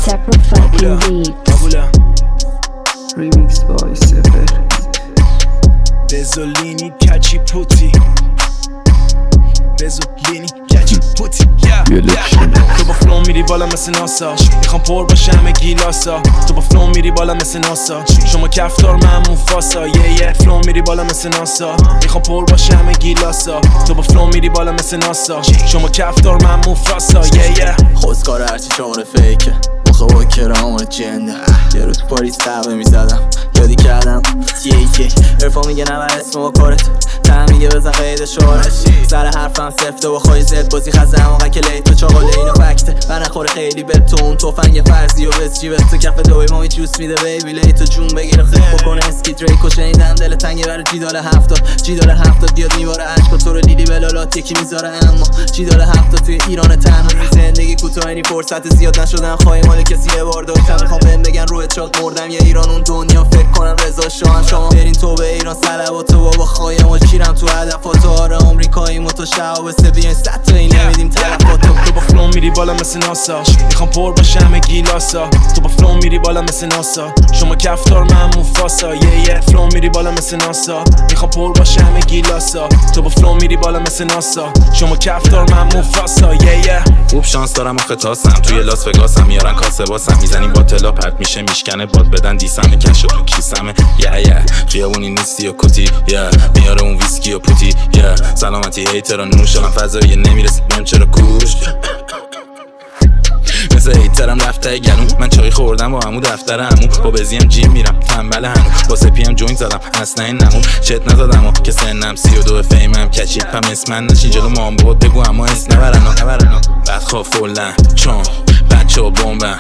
Separate fucking beats. Remix by Sefer Bezzolini کچی پوتی بزولینی کچی پوتی تو با فلو میری بالا مثل ناسا میخوام پر باشه همه گیلاسا تو با فلو میری بالا مثل ناسا شما کفتار من موفاسا یه فلو میری بالا مثل ناسا میخوام پر باشه همه گیلاسا تو با فلو میری بالا مثل ناسا شما کفتار من موفاسا یه خوزکار هرچی شماره فیکه مخه با کرامون جنده یه رو تو پاریس تقوه میزدم یادی کردم یه ارفا میگه نمه اسم و کارت تن میگه بزن قید شارت سر حرفم سفته و خواهی زد بازی خزه همونقه که لیت و چاقاله اینو فکته نخوره خیلی به تو اون توفنگ فرضی و بز جیبت تو کف دوی مامی جوس میده بیبی لیت و جون بگیره خوب بکنه اسکی دریک و شنیدن دل تنگه برای جی داره هفتاد بیاد میباره عشقا تو رو لیلی بلالات یکی میذاره اما جی داره هفتاد توی ایران تنها زندگی کوتاه اینی فرصت زیاد نشدن خواهی مال کسی یه بار داشتم میخوام بهم بگن روی چاک مردم یه ایران اون دنیا فکر کنم رضا شاه شما برین تو به ایران سلوات تو بابا خواهی ما شیرم تو هدفات آره آمریکایی ما تو شعب بیاین صد تا این نمیدیم طرفاتو تو با فلو میری بالا مثل ناسا میخوام پر باشه همه گیلاسا تو با فلو میری بالا مثل ناسا شما کفتار من موفاسا یه فلو میری بالا مثل ناسا میخوام پر باشه همه گیلاسا تو با فلو میری بالا مثل ناسا شما کفتار من موفاسا یه خوب شانس دارم آخه تاسم توی لاس وگاسم میارن کاسه باسم میزنیم با تلا پرت میشه میشکنه باد بدن دیسم کشو تو کیسمه خیابونی نیستی و کتی میاره اون ویسکی و پوتی سلامتی هیترا نوش من فضایی نمیرسید بهم چرا کوش مثل هیترم رفته گلوم من چای خوردم با عمو دفتر عمو با بزیم جیم میرم تنبل هنو با سپیم جوین زدم اصلا این نمون چت نزدم و که سنم 32 فیمم کچیپ هم اسمن نشین جلو مام بود بگو اما اس نبرنو بعد خواه فولن چون بچه ها بومبن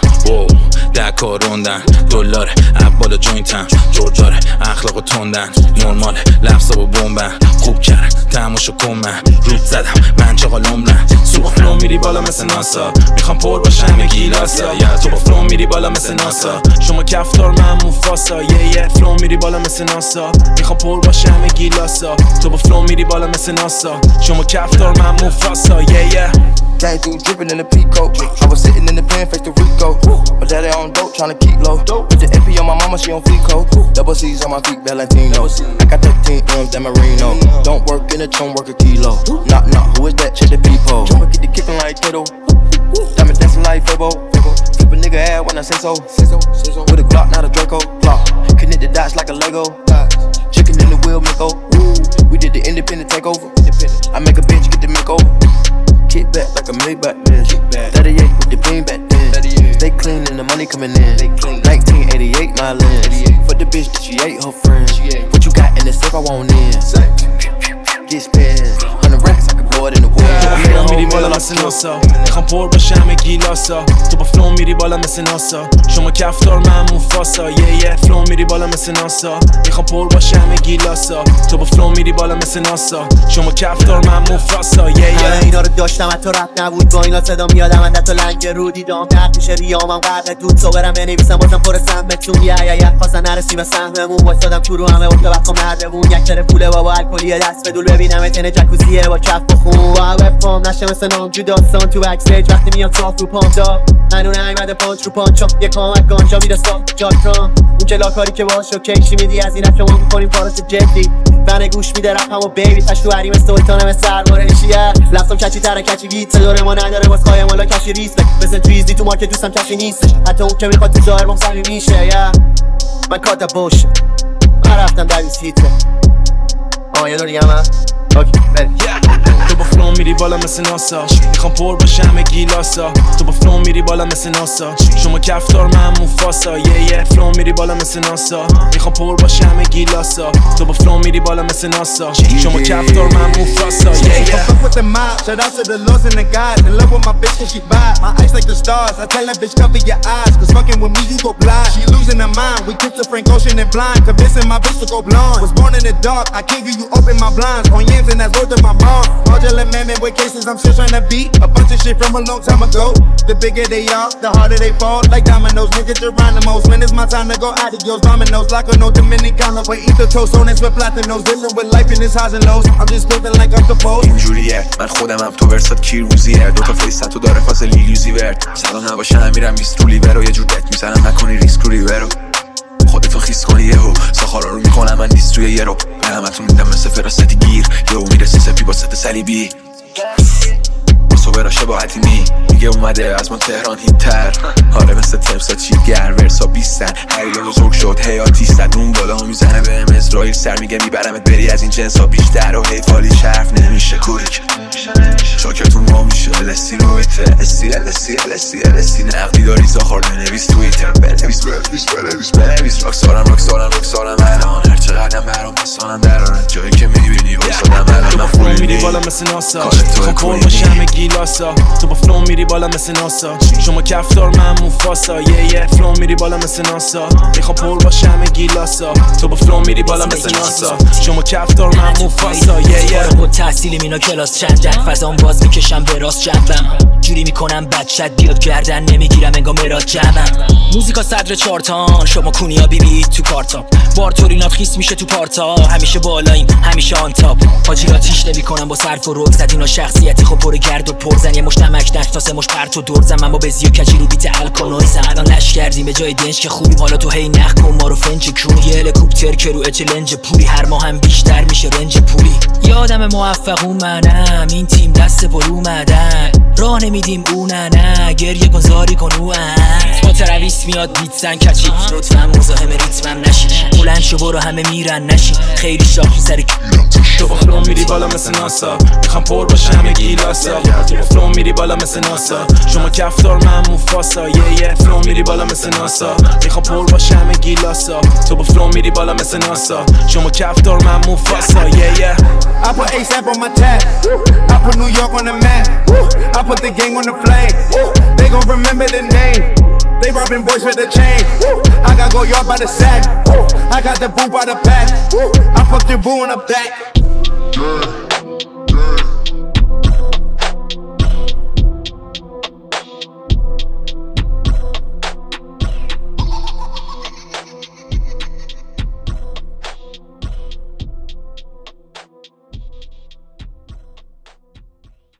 دکار روندن دلار عبال جوینتن جور داره اخلاق و تندن نرمال لفظا با بومبن خوب کرد تماشا کن من رود زدم من چقال عمرن تو با فلو میری بالا مثل ناسا میخوام پر باشه همه گیلاسا تو با فلو میری بالا مثل ناسا شما کفتار من موفاسا یه فلو میری بالا مثل ناسا میخوام پر باشه همه گیلاسا تو با فلو میری بالا مثل ناسا شما کفتار من موفاسا یه Came through drippin' in the Pico. I was sitting in the pen, face to Rico. My daddy on dope, tryna keep low. Put the MP on my mama, she on Fleeco. Double C's on my feet, Valentino. I got 13 M's, that Marino. Don't work in a tone, work a kilo. Knock, knock, who is that? Check the peephole. Jump get the kickin' like Tato. Diamond dancing like Fabo. Flip a nigga ass when I say so. With a Glock, not a Draco. Glock. Connect the dots like a Lego. Chicken in the wheel, Miko. We did the independent takeover. I make a bitch get the makeover. Kick back like a Maybach, man. 38 with the bean back then. Stay clean and the money coming in. 1988, my lens. For the bitch that she ate her friends. What you got in the safe, I want in. Get spent 100 racks, I can blow it in the wind. فلو میری بالا مثل ناسا میخوام پر باشه همه گیلاسا تو با فلو میری بالا مثل ناسا شما کفتار من موفاسا یه فلو میری بالا مثل ناسا میخوام پر باشه همه گیلاسا تو با فلو میری بالا مثل ناسا شما کفتار من موفاسا همه اینا رو داشتم حتی رپ نبود با اینا صدا میادم من تا لنگ رو دیدم نقد میشه ریامم غرق دود صبرم بنویسم بازم پر سهمتون یه خواستن نرسیم به سهممون وایسادم تو رو همه وقت وقت مردمون یک تره پوله بابا الکلیه دست بدول ببینم تن جکوزیه با کف و خون با وفام نشه مثل نامجو داستان تو بکستیج وقتی میاد صاف رو پام دا منو نیومده پانچ رو پانچا یه کامک گانجا میره صاف جاکرام اون که لاکاری که باهاشو کیشی میدی از این شما میکنیم کارش جدی فن گوش میده رپمو بیبی تاش تو حریم سلطانم سرمارشیه لفظم کچی تره کچی بیت داره ما نداره واسه قایم والا کشی ریسک مثل تریزی تو مارکت دوستم کشی نیستش حتی اون که میخواد تو ظاهر بام سمی میشه من کاتا باشه من رفتم در سیته یه داری همه اوکی بریم تو با فلو میری بالا مثل ناسا میخوام پر باشه همه گیلاسا تو با فلو میری بالا مثل ناسا شما کفتار من موفاسا یه فلو میری بالا مثل ناسا میخوام پر باشه همه گیلاسا تو با فلو میری بالا مثل ناسا شما کفتار من موفاسا Fuck with the mob, shout out to the lords and the gods. In love with my bitch cause she bad. My eyes like the stars, I tell that bitch cover your eyes. Cause fucking with me you go blind. She losing her mind, we kicked the Frank Ocean and blind. Convincing my bitch to go blonde. Was born in the dark, I can't give you open my blinds. On bands and that's worth of my mom. Fraudulent amendment with cases I'm still trying to beat. A bunch of shit from a long time ago. The bigger they are, the harder they fall. Like dominoes, niggas Geronimo's. When it's my time to go adios, dominoes. Like a no Dominicano. But eat the toast, on with platinos. Dealing with life in its highs and lows. I'm just living like I'm supposed. اینجوریه من خودمم تو ورسات کیروزیه دوتا فیستو داره فاز لیلیوزی ورد سلام نباشم میرم میسترو لیورو یه جور دک میزنم نکنی ریسک رو ریورو خودتو خیس کنی یهو ساخارا رو میکنم من نیست توی یه رو به همتون میدم مثل فراستی گیر یهو میرسی سپی با ست صلیبی صبح را شباهتی نی میگه اومده از ما تهران هیتر آره مثل تمسا چیگر ورسا بیستن حیله بزرگ شد حیاتیستن اون بالا هم میزنه بهم اسرائیل سر میگه میبرمت بری از این جنسا بیشتر و حیفالی شرف نمیشه کوریک شاکتون ما میشه لسی رویته لسی نقدی داری زاخار بنویس تویتر بنویس راکسارم الان هر چقدرم برام پسانم درارن جایی که میبینی بسادم الان من فولی میری بالا مثل ناسا میخوام پر باشم گیلاسا تو با فلو میری بالا مثل ناسا شما کفتار من موفاسا یه فلو میری بالا مثل ناسا میخوام پر باشم گیلاسا تو با فلو میری بالا مثل ناسا شما کفتار من موفاسا یه با تحصیلی مینا کلاس چندن فضام باز میکشم به راست جنبم جوری میکنم بچت بیاد گردن نمیگیرم انگار مراد جمعم موزیکا صدر چارتان شما کونیا بیبید تو کارتا بارتورینات خیس میشه تو پارتا همیشه بالاییم همیشه آن تاپ حاجیرا تیش نمیکنم با صرف و رک زدینا شخصیتی خب پر گرد و پرزن یه مش نمک تا سه مش پرت و دورزم من با بزی و کجی رو بیت الکانویزم الان لش کردیم به جای دنج که خوبیم حالا تو هی نخ کن ما رو فنج کون یه هلیکوپتر که رو اچلنج پولی هر ماه هم بیشتر میشه رنج پولی یادم موفقون منم این تیم دست پر اومدن راه نمیدیم نه گریه کن زاری کن با ترویس میاد بیتزن کچی لطفا مزاحم ریتمم نشی بلند شو برو همه میرن نشی خیلی شاخی سر تو با فلو میری بالا مثل ناسا میخوام پر باشم یه گیلاسا تو با فلو میری بالا مثل ناسا شما کفتار من موفاسا یه فلو میری بالا مثل ناسا میخوام پر باشم یه گیلاسا تو با فلو میری بالا مثل ناسا شما کفتار من موفاسا یه I put ASAP on my tab. I put New York on the map. I put the gang on the flame. They gon' remember the name. They robbing boys with the chain. I got go yard by the sack. I got the boo by the pack. I fucked your boo in the back.